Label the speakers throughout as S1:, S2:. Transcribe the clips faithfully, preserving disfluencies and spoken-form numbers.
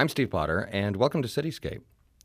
S1: I'm Steve Potter, and welcome to Cityscape.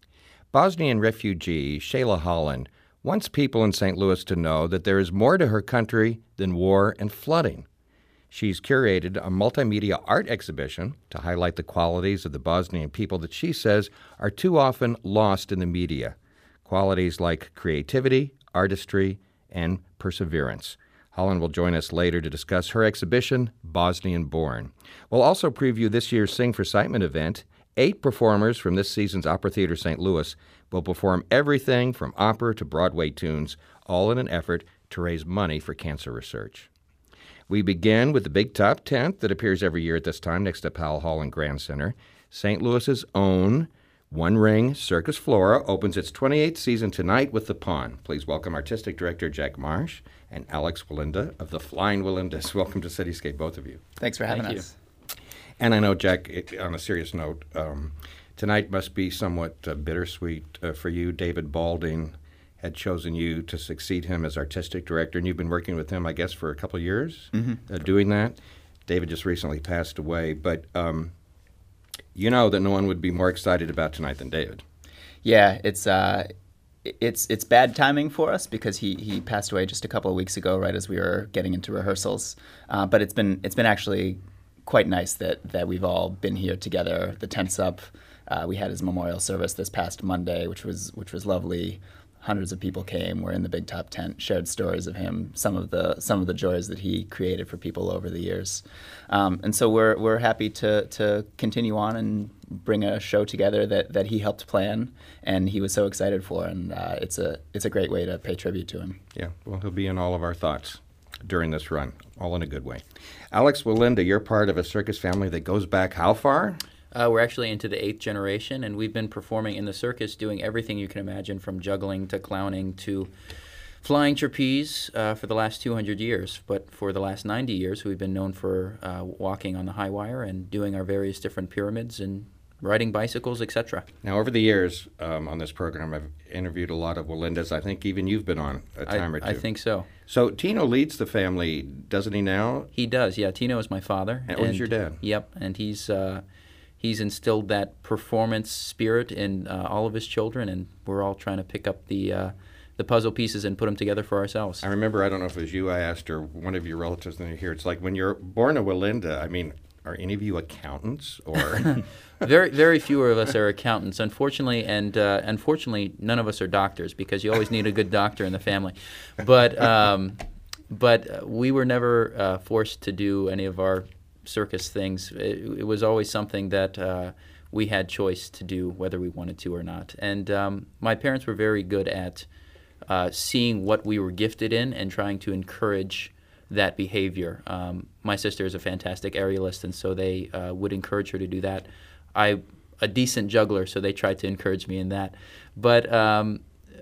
S1: Bosnian refugee Shayla Holland wants people in Saint Louis to know that there is more to her country than war and flooding. She's curated a multimedia art exhibition to highlight the qualities of the Bosnian people that she says are too often lost in the media. Qualities like creativity, artistry, and perseverance. Holland will join us later to discuss her exhibition, Bosnian Born. We'll also preview this year's Sing for Sight event. Eight performers from this season's Opera Theater Saint Louis will perform everything from opera to Broadway tunes, all in an effort to raise money for cancer research. We begin with the Big Top tent that appears every year at this time next to Powell Hall and Grand Center. Saint Louis's own One Ring Circus Flora opens its twenty-eighth season tonight with The Pawn. Please welcome Artistic Director Jack Marsh and Alex Walinda of the Flying Walindas. Welcome to Cityscape, both of you.
S2: Thanks for having
S3: Thank
S2: us.
S3: You.
S1: And I know, Jack, it, on a serious note, um, tonight must be somewhat uh, bittersweet uh, for you. David Balding had chosen you to succeed him as Artistic Director, and you've been working with him, I guess, for a couple of years
S2: Mm-hmm.
S1: uh, doing that. David just recently passed away, but um, you know that no one would be more excited about tonight than David.
S2: Yeah, it's uh, it's it's bad timing for us because he, he passed away just a couple of weeks ago, right as we were getting into rehearsals. Uh, but it's been it's been actually quite nice that that we've all been here together. The tent's up. Uh, we had his memorial service this past Monday, which was which was lovely. Hundreds of people came. We're in the Big Top tent, shared stories of him, some of the some of the joys that he created for people over the years, um, and so we're we're happy to to continue on and bring a show together that, that he helped plan and he was so excited for, and uh, it's a it's a great way to pay tribute to him.
S1: Yeah, well, he'll be in all of our thoughts during this run, all in a good way. Alex Walinda, you're part of a circus family that goes back how far?
S3: Uh, we're actually into the eighth generation, and we've been performing in the circus, doing everything you can imagine, from juggling to clowning to flying trapeze uh, for the last two hundred years. But for the last ninety years, we've been known for uh, walking on the high wire and doing our various different pyramids and riding bicycles, et cetera.
S1: Now, over the years um, on this program, I've interviewed a lot of Walindas. I think even you've been on a time
S3: I,
S1: or two.
S3: I think so.
S1: So Tino leads the family, doesn't he now?
S3: He does, yeah. Tino is my father.
S1: And, and your dad?
S3: Yep, and he's uh, he's instilled that performance spirit in uh, all of his children, and we're all trying to pick up the uh, the puzzle pieces and put them together for ourselves.
S1: I remember, I don't know if it was you I asked or one of your relatives in here, it's like when you're born a Walinda, I mean, are any of you accountants or...
S3: Very, very few of us are accountants, unfortunately, and uh, unfortunately, none of us are doctors because you always need a good doctor in the family. But um, but we were never uh, forced to do any of our circus things. It, it was always something that uh, we had choice to do, whether we wanted to or not. And um, my parents were very good at uh, seeing what we were gifted in and trying to encourage that behavior. Um, my sister is a fantastic aerialist, and so they uh, would encourage her to do that. I a decent juggler, so they tried to encourage me in that. But um,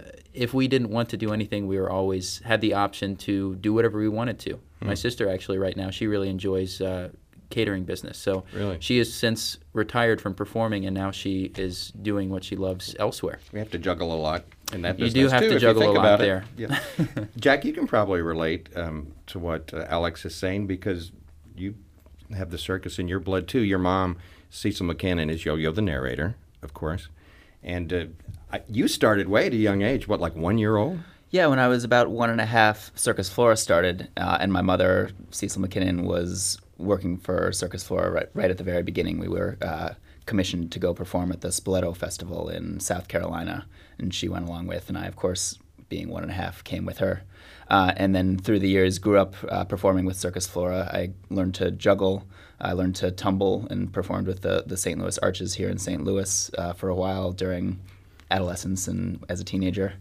S3: if we didn't want to do anything, we were always had the option to do whatever we wanted to. Hmm. My sister, actually, right now, she really enjoys uh, catering business. So
S1: really?
S3: She has since retired from performing, and now she is doing what she loves elsewhere.
S1: We have to juggle a lot in that
S3: you
S1: business,
S3: do have
S1: too,
S3: to
S1: if
S3: juggle
S1: you think
S3: a lot
S1: about
S3: there.
S1: It. Yeah. Jack, you can probably relate um, to what uh, Alex is saying because you have the circus in your blood, too. Your mom, Cecil McKinnon, is Yo-Yo the narrator, of course. And uh, I, you started way at a young age, what, like one year old?
S2: Yeah, when I was about one and a half, Circus Flora started, uh, and my mother, Cecil McKinnon, was working for Circus Flora right, right at the very beginning. We were uh, commissioned to go perform at the Spoleto Festival in South Carolina, and she went along with, and I, of course, being one and a half, came with her. Uh, and then through the years, grew up uh, performing with Circus Flora. I learned to juggle. I learned to tumble and performed with the, the Saint Louis Arches here in Saint Louis uh, for a while during adolescence and as a teenager.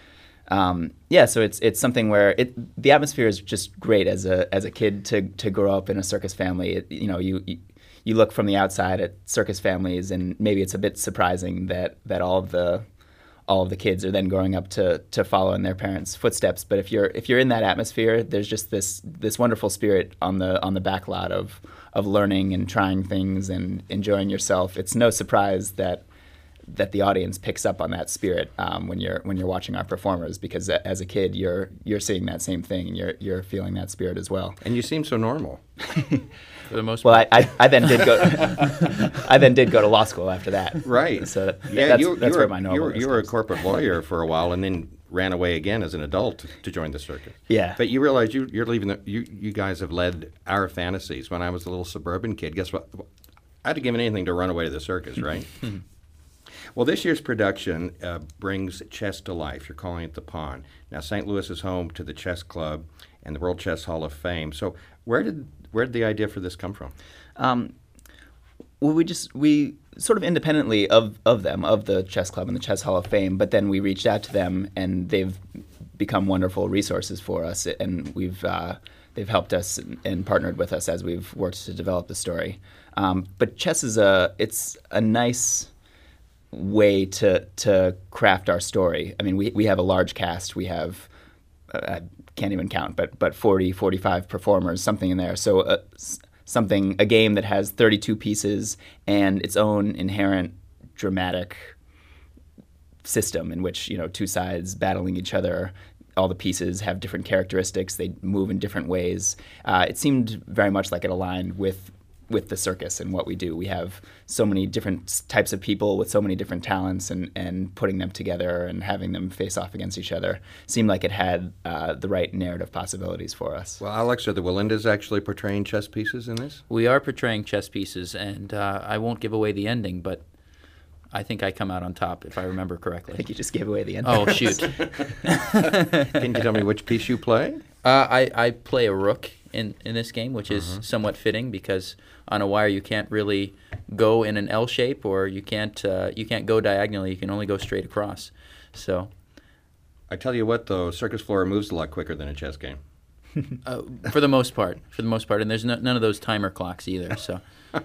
S2: Um, yeah, so it's it's something where it the atmosphere is just great as a as a kid to to grow up in a circus family. It, you know, you, you you look from the outside at circus families, and maybe it's a bit surprising that that all of the all of the kids are then growing up to to follow in their parents' footsteps. But if you're if you're in that atmosphere, there's just this this wonderful spirit on the on the back lot of of learning and trying things and enjoying yourself. It's no surprise that that the audience picks up on that spirit um, when you're when you're watching our performers, because as a kid you're you're seeing that same thing and you're you're feeling that spirit as well.
S1: And you seem so normal.
S3: For the most
S2: Well,
S3: part.
S2: I, I, I then did go I then did go to law school after that.
S1: Right.
S2: So that,
S1: Yeah,
S2: that's,
S1: you,
S2: that's
S1: you
S2: where
S1: were,
S2: my
S1: you
S2: normal
S1: were, you were a corporate lawyer for a while and then ran away again as an adult to join the circus.
S2: Yeah.
S1: But you realize you, you're leaving the, you, you guys have led our fantasies. When I was a little suburban kid, guess what? I'd have given anything to run away to the circus, right? Well, this year's production uh, brings chess to life. You're calling it the Pawn. Now, Saint Louis is home to the Chess Club and the World Chess Hall of Fame. So, where did where did the idea for this come from?
S2: Um, well, we just we sort of independently of of them, of the Chess Club and the Chess Hall of Fame, but then we reached out to them, and they've become wonderful resources for us, and we've uh, they've helped us and, and partnered with us as we've worked to develop the story. Um, but chess is a it's a nice way to to craft our story. I mean, we we have a large cast. We have uh, I can't even count, but but forty, forty-five performers, something in there. So uh, something a game that has thirty-two pieces and its own inherent dramatic system in which, you know, two sides battling each other. All the pieces have different characteristics. They move in different ways. Uh, it seemed very much like it aligned with with the circus and what we do. We have so many different types of people with so many different talents, and, and putting them together and having them face off against each other seemed like it had uh, the right narrative possibilities for us.
S1: Well, Alex, are the Wallendas actually portraying chess pieces in this?
S3: We are portraying chess pieces, and uh, I won't give away the ending, but I think I come out on top, if I remember correctly.
S2: I think you just gave away the ending.
S3: Oh, shoot.
S1: Can you tell me which piece you play?
S3: Uh, I, I play a rook in, in this game, which is somewhat fitting because on a wire you can't really go in an L shape, or you can't uh, you can't go diagonally. You can only go straight across. So,
S1: I tell you what, though, circus floor moves a lot quicker than a chess game.
S3: uh, for the most part, for the most part, and there's no, none of those timer clocks either. So,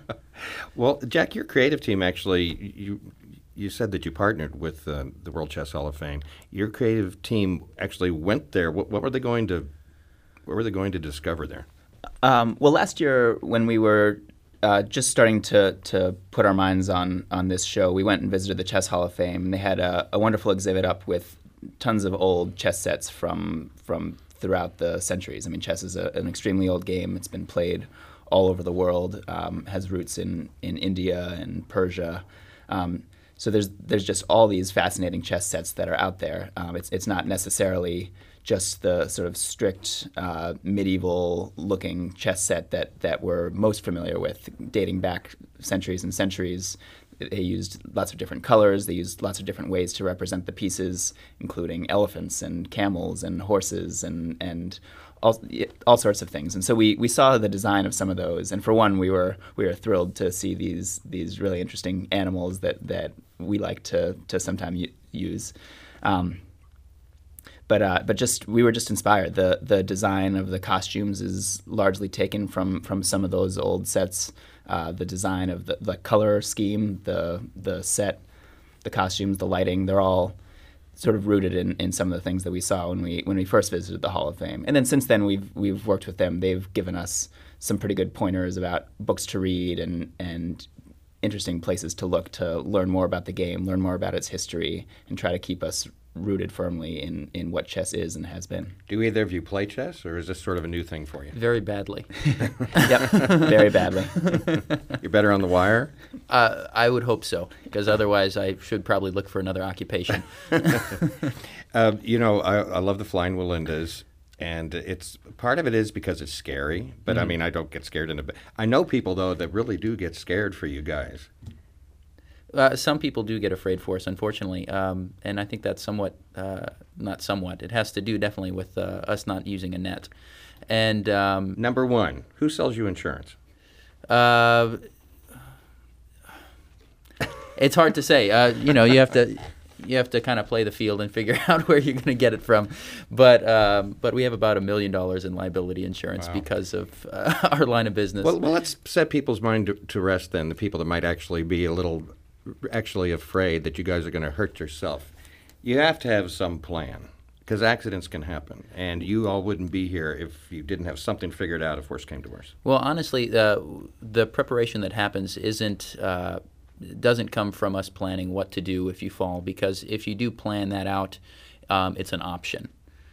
S1: Well, Jack, your creative team actually, you you said that you partnered with uh, the World Chess Hall of Fame. Your creative team actually went there. What, what were they going to what were they going to discover there?
S2: Um, well, last year when we were uh, just starting to to put our minds on on this show, we went and visited the Chess Hall of Fame, and they had a, a wonderful exhibit up with tons of old chess sets from from throughout the centuries. I mean, chess is a, an extremely old game. It's been played all over the world. Um, has roots in in India and Persia. Um, so there's there's just all these fascinating chess sets that are out there. Um, it's it's not necessarily just the sort of strict uh, medieval-looking chess set that, that we're most familiar with, dating back centuries and centuries. They used lots of different colors. They used lots of different ways to represent the pieces, including elephants and camels and horses and and all, all sorts of things. And so we, we saw the design of some of those. And for one, we were we were thrilled to see these these really interesting animals that, that we like to to sometimes use. Um, But uh, but just we were just inspired. The the design of the costumes is largely taken from, from some of those old sets. Uh, the design of the, the color scheme, the the set, the costumes, the lighting, they're all sort of rooted in, in some of the things that we saw when we when we first visited the Hall of Fame. And then since then we've we've worked with them. They've given us some pretty good pointers about books to read and and interesting places to look to learn more about the game, learn more about its history, and try to keep us rooted firmly in, in what chess is and has been.
S1: Do either of you play chess, or is this sort of a new thing for you?
S3: very badly.
S2: Yep, very badly.
S1: You're better on the wire?
S3: Uh, I would hope so, because otherwise I should probably look for another occupation.
S1: Uh, you know, I, I love the Flying Wallendas, and it's part of it is because it's scary. But
S3: Mm-hmm.
S1: I mean, I don't get scared in a bit. I know people though that really do get scared for you guys.
S3: Uh, some people do get afraid for us, unfortunately, um, and I think that's somewhat, uh, not somewhat, it has to do definitely with uh, us not using a net. And um,
S1: Number one, who sells you insurance?
S3: uh, it's hard to say. Uh, you know, you have to you have to kind of play the field and figure out where you're going to get it from. But um, but we have about a million dollars in liability insurance
S1: Wow.
S3: because of uh, our line of business.
S1: Well, well, let's set people's mind to, to rest then, the people that might actually be a little actually afraid that you guys are going to hurt yourself. You have to have some plan, because accidents can happen, and you all wouldn't be here if you didn't have something figured out if worse came to worse.
S3: Well, honestly, uh, the preparation that happens isn't uh, doesn't come from us planning what to do if you fall, because if you do plan that out, um, it's an option.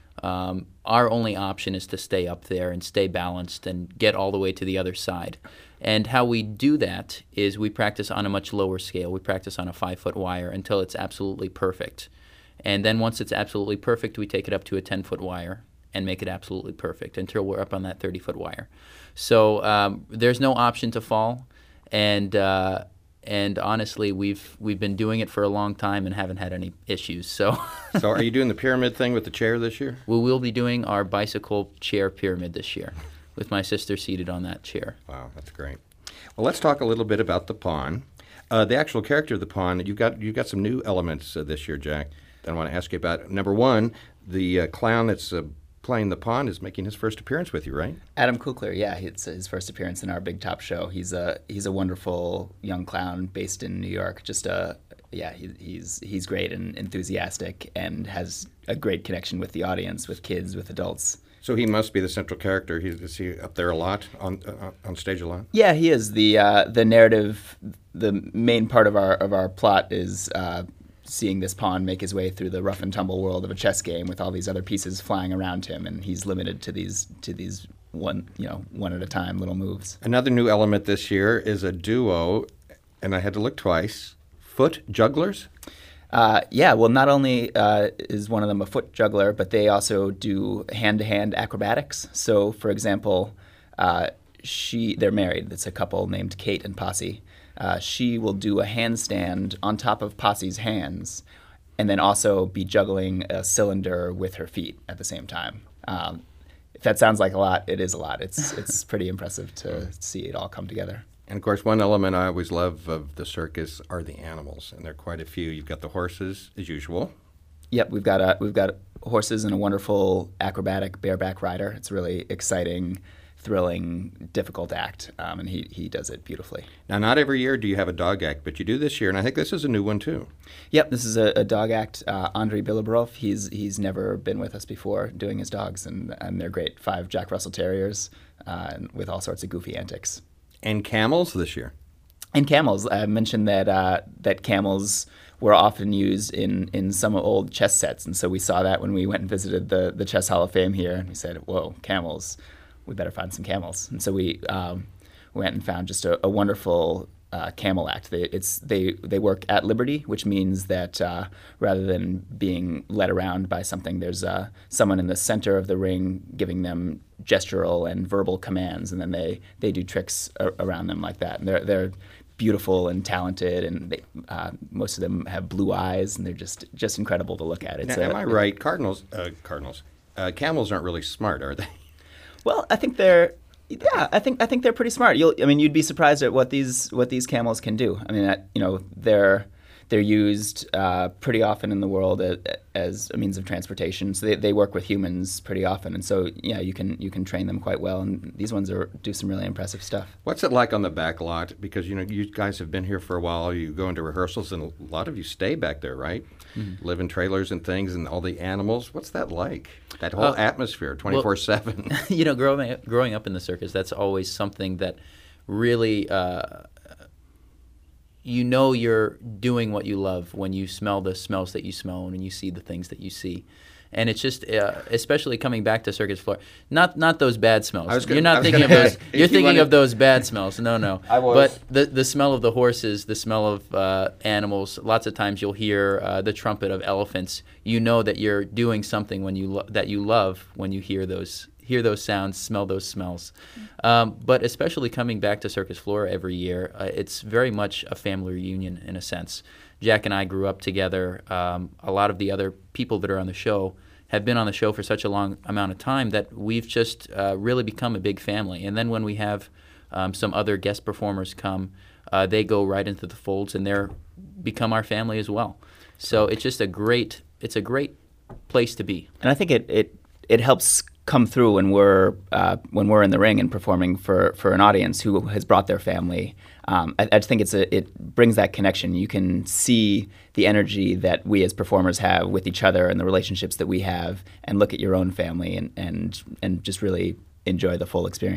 S3: Um, our only option is to stay up there and stay balanced and get all the way to the other side. And how we do that is we practice on a much lower scale. We practice on a five-foot wire until it's absolutely perfect. And then once it's absolutely perfect, we take it up to a ten-foot wire and make it absolutely perfect until we're up on that thirty-foot wire. So um, there's no option to fall. And uh, and honestly, we've we've been doing it for a long time and haven't had any issues. So,
S1: So are you doing the pyramid thing with the chair this year?
S3: we will be doing our bicycle chair pyramid this year with my sister seated on that chair.
S1: Wow, that's great. Well, let's talk a little bit about the pawn. Uh, the actual character of the pawn, you've got, you've got some new elements uh, this year, Jack, that I want to ask you about. Number one, the uh, clown that's uh, playing the pawn is making his first appearance with you, right?
S2: Adam Kukler, yeah, it's his first appearance in our Big Top show. He's a he's a wonderful young clown based in New York. Just a yeah, he, he's he's great and enthusiastic and has a great connection with the audience, with kids, with adults.
S1: So he must be the central character. He, is he up there a lot, on uh, on stage a lot?
S2: Yeah, he is. The uh, the narrative, the main part of our of our plot is uh, seeing this pawn make his way through the rough and tumble world of a chess game with all these other pieces flying around him, and he's limited to these to these one you know one at a time little moves.
S1: Another new element this year is a duo, and I had to look twice, foot jugglers.
S2: Uh, yeah, well, not only uh, is one of them a foot juggler, but they also do hand-to-hand acrobatics. So, for example, uh, she they're married. It's a couple named Kate and Posse. Uh, she will do a handstand on top of Posse's hands and then also be juggling a cylinder with her feet at the same time. Um, if that sounds like a lot, it is a lot. It's, it's pretty impressive to see it all come together.
S1: And, of course, one element I always love of the circus are the animals, and there are quite a few. You've got the horses, as usual.
S2: Yep, we've got a, we've got horses and a wonderful acrobatic bareback rider. It's a really exciting, thrilling, difficult act, um, and he, he does it beautifully.
S1: Now, not every year do you have a dog act, but you do this year, and I think this is a new one, too.
S2: Yep, this is a, a dog act. Uh, Andrei Bilobrov, he's he's never been with us before doing his dogs, and, and they're great. Five Jack Russell Terriers uh, and with all sorts of goofy antics.
S1: And camels this year.
S2: And camels. I mentioned that uh, that camels were often used in, in some old chess sets, and so we saw that when we went and visited the, the Chess Hall of Fame here, and we said, whoa, camels, we better find some camels. And so we um, went and found just a, a wonderful uh, camel act. They, it's, they, they work at liberty, which means that uh, rather than being led around by something, there's uh, someone in the center of the ring giving them gestural and verbal commands, and then they, they do tricks a- around them like that. And they're they're beautiful and talented, and they, uh, most of them have blue eyes, and they're just just incredible to look at. It's
S1: Now,
S2: a,
S1: am I right? Cardinals, uh, cardinals, uh, camels aren't really smart, are they?
S2: Well, I think they're yeah, I think I think they're pretty smart. You'll I mean, you'd be surprised at what these what these camels can do. I mean, that, you know, they're they're used uh, pretty often in the world as, as a means of transportation. So they, they work with humans pretty often, and so yeah, you can you can train them quite well. And these ones are do some really impressive stuff.
S1: What's it like on the back lot? Because, you know, you guys have been here for a while. You go into rehearsals, and a lot of you stay back there, right? Mm-hmm. Live in trailers and things, and all the animals. What's that like? That whole uh, atmosphere, twenty-four seven.
S3: Well, you know, growing growing up in the circus, that's always something that really. Uh, You know you're doing what you love when you smell the smells that you smell and when you see the things that you see. And it's just, uh, especially coming back to Circus Florida, not not those bad smells.
S1: Gonna,
S3: you're not thinking of those. You're you thinking wanted... of those bad smells. No, no.
S1: I was.
S3: But the the smell of the horses, the smell of uh, animals. Lots of times you'll hear uh, the trumpet of elephants. You know that you're doing something when you lo- that you love when you hear those. hear those sounds, smell those smells. Um, but especially coming back to Circus Flora every year, uh, it's very much a family reunion in a sense. Jack and I grew up together. Um, a lot of the other people that are on the show have been on the show for such a long amount of time that we've just uh, really become a big family. And then when we have um, some other guest performers come, uh, they go right into the folds and they're become our family as well. So it's just a great, it's a great place to be.
S2: And I think it it, it helps come through when we're uh, when we're in the ring and performing for, for an audience who has brought their family. Um, I, I just think it's a it brings that connection. You can see the energy that we as performers have with each other and the relationships that we have, and look at your own family and and, and just really enjoy the full experience.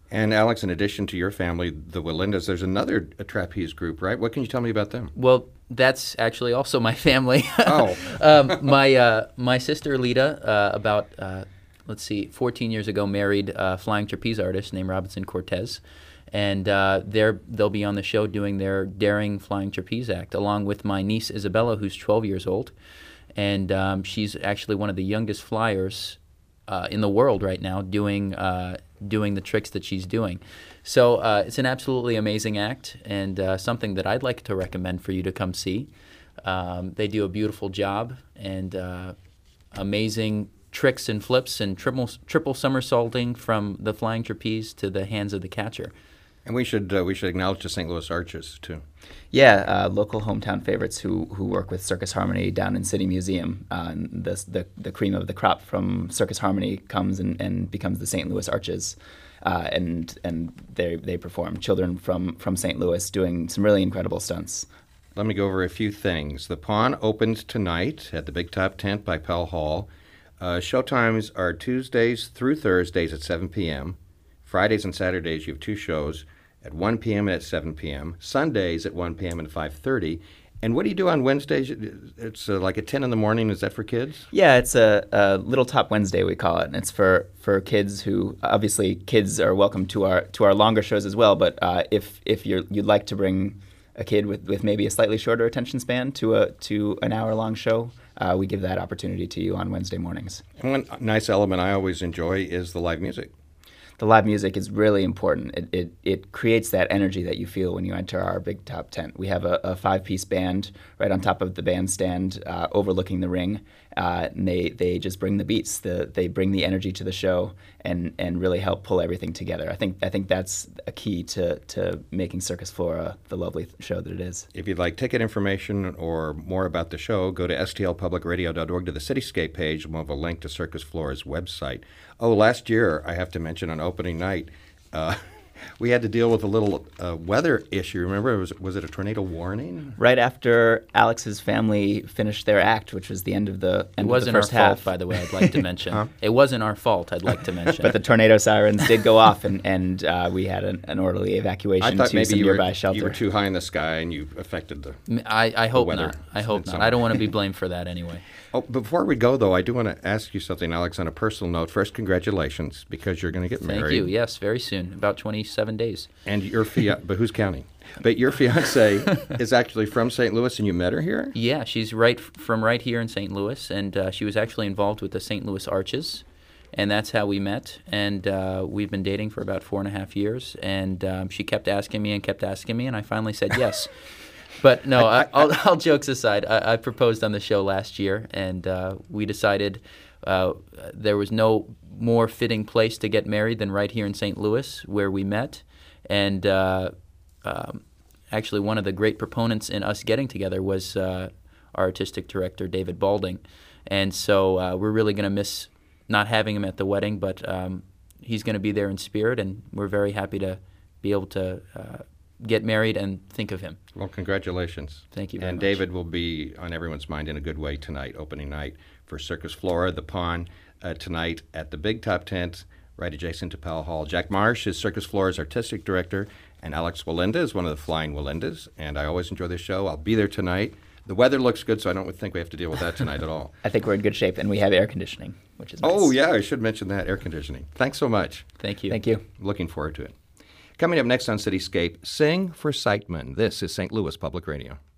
S1: And Alex, in addition to your family, the Wallendas, there's another a trapeze group, right? What can you tell me about them?
S3: Well, that's actually also my family.
S1: Oh.
S3: um, my uh, my sister Lita, uh, about uh, let's see, fourteen years ago, married a flying trapeze artist named Robinson Cortez, and uh, they're they'll be on the show doing their daring flying trapeze act, along with my niece Isabella, who's twelve years old, and um, she's actually one of the youngest flyers uh, in the world right now, doing uh, doing the tricks that she's doing. So uh, it's an absolutely amazing act, and uh, something that I'd like to recommend for you to come see. Um, they do a beautiful job, and uh, amazing tricks and flips and triple triple somersaulting from the flying trapeze to the hands of the catcher.
S1: And we should uh, we should acknowledge the Saint Louis Arches too.
S2: Yeah, uh, local hometown favorites who who work with Circus Harmony down in City Museum. Uh, and the, the the cream of the crop from Circus Harmony comes and, and becomes the Saint Louis Arches, uh, and and they they perform children from from Saint Louis doing some really incredible stunts.
S1: Let me go over a few things. The Pawn opens tonight at the Big Top Tent by Pell Hall. Uh, showtimes are Tuesdays through Thursdays at seven p.m. Fridays and Saturdays you have two shows at one p.m. and at seven p.m. Sundays at one p.m. and five thirty. And what do you do on Wednesdays? It's uh, like at ten in the morning. Is that for kids?
S2: Yeah, it's a, a Little Top Wednesday, we call it, and it's for, for kids who obviously kids are welcome to our to our longer shows as well. But uh, if if you're you'd like to bring a kid with, with maybe a slightly shorter attention span to a to an hour long show, uh, we give that opportunity to you on Wednesday mornings.
S1: And one nice element I always enjoy is the live music.
S2: The live music is really important. It, it it creates that energy that you feel when you enter our Big Top Tent. We have a, a five-piece band right on top of the bandstand uh, overlooking the ring, uh, and they, they just bring the beats. The, they bring the energy to the show and, and really help pull everything together. I think I think that's a key to, to making Circus Flora the lovely show that it is.
S1: If you'd like ticket information or more about the show, go to S T L public radio dot org to the Cityscape page, and we'll have a link to Circus Flora's website. Oh, last year, I have to mention, on opening night, uh, we had to deal with a little uh, weather issue. Remember, was, was it a tornado warning?
S2: Right after Alex's family finished their act, which was the end of the end
S3: It wasn't
S2: of the first
S3: our fault,
S2: half.
S3: by the way, I'd like to mention.
S1: Huh?
S3: It wasn't our fault, I'd like to mention.
S2: But the tornado sirens did go off, and, and uh, we had an, an orderly evacuation
S1: I thought
S2: to
S1: maybe
S2: some
S1: you
S2: nearby
S1: were,
S2: shelter.
S1: you were too high in the sky and you affected the...
S3: I, I hope
S1: weather
S3: not. I hope
S1: in
S3: not.
S1: some
S3: I don't
S1: way.
S3: want to be blamed for that anyway.
S1: Oh, before we go, though, I do want to ask you something, Alex, on a personal note. First, congratulations, because you're going to get
S3: Thank
S1: married.
S3: you. Yes, very soon, about twenty-seven days.
S1: And your fiance, but who's counting? But your fiance is actually from Saint Louis, and you met her here?
S3: Yeah, she's right f- from right here in Saint Louis, and uh, she was actually involved with the Saint Louis Arches, and that's how we met. And uh, we've been dating for about four and a half years, and um, she kept asking me and kept asking me, and I finally said yes. But no, I, I, all, all jokes aside, I, I proposed on the show last year, and uh, we decided uh, there was no more fitting place to get married than right here in Saint Louis, where we met. And uh, um, actually, one of the great proponents in us getting together was uh, our artistic director, David Balding. And so uh, we're really going to miss not having him at the wedding, but um, he's going to be there in spirit, and we're very happy to be able to uh, get married and think of him.
S1: Well, congratulations.
S3: Thank you very
S1: And
S3: much.
S1: David will be on everyone's mind in a good way tonight, opening night for Circus Flora, the Pawn, uh, tonight at the Big Top Tent, right adjacent to Powell Hall. Jack Marsh is Circus Flora's artistic director, and Alex Wallenda is one of the flying Wallendas, and I always enjoy this show. I'll be there tonight. The weather looks good, so I don't think we have to deal with that tonight at all.
S2: I think we're in good shape, and we have air conditioning, which is nice.
S1: Oh, yeah, I should mention that, air conditioning. Thanks so much.
S3: Thank you.
S2: Thank you.
S1: Looking forward to it. Coming up next on Cityscape, Sing for Sightman. This is Saint Louis Public Radio.